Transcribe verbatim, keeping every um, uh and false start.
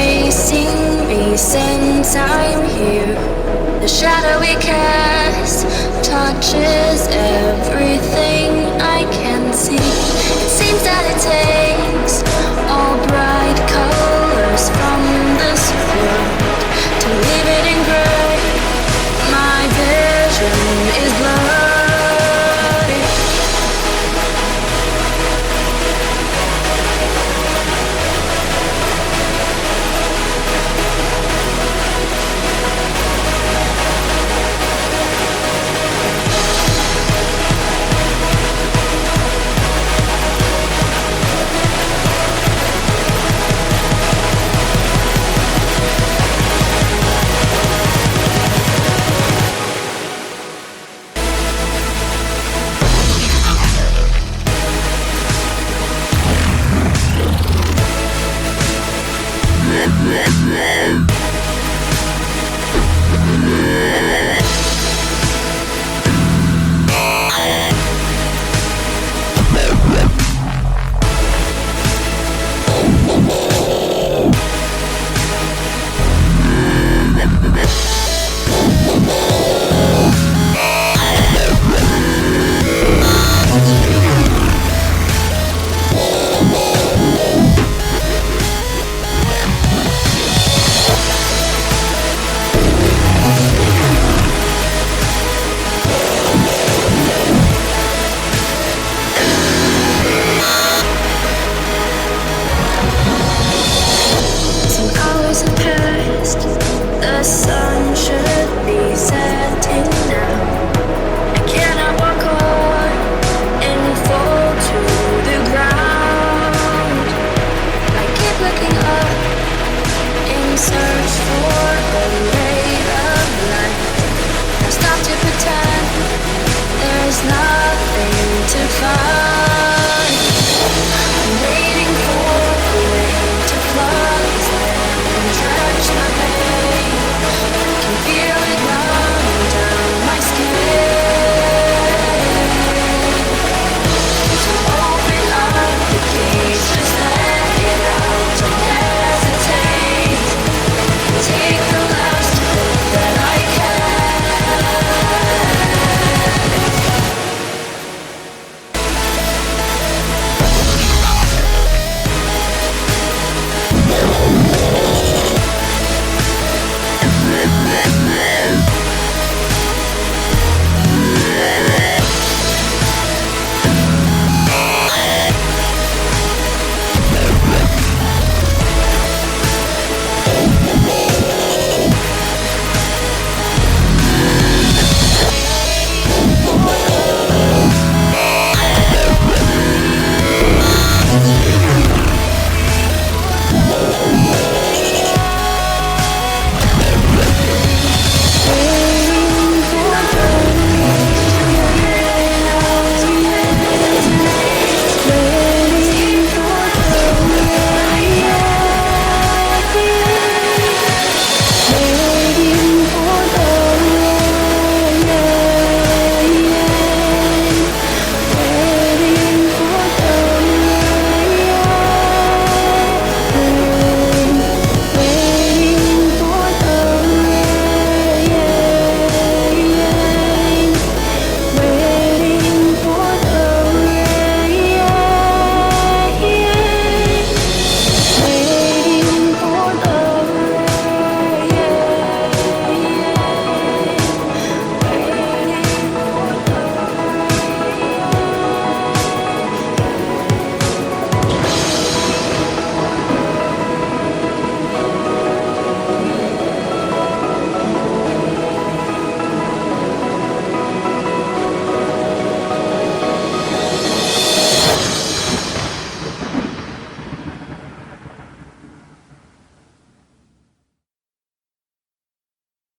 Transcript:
chasing me since I'm here. The shadow we cast touches everything I can see. It seems that it takes all bright colors from this world to leave it in gray. My vision is blurry. The sun should be setting now. I cannot walk on and fall to the ground. I keep looking up in search for a